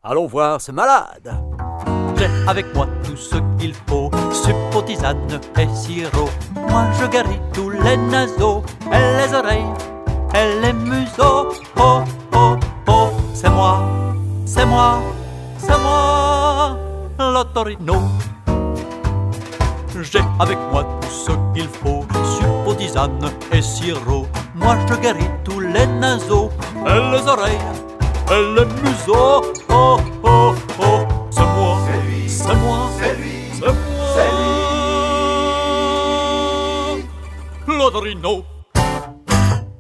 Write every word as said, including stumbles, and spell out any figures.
Allons voir ce malade. J'ai avec moi tout ce qu'il faut, suppos, tisane et sirop. Moi je guéris tous les naseaux, et les oreilles, et les museaux. Oh, oh, oh, c'est moi, c'est moi, c'est moi, l'Otorino. J'ai avec moi tout ce qu'il faut, suppos, tisane et sirop. Moi je guéris tous les naseaux, et les oreilles, et les museaux. Oh, oh, oh, c'est moi, c'est lui, c'est moi, c'est lui, c'est moi, c'est lui. l'Otorino.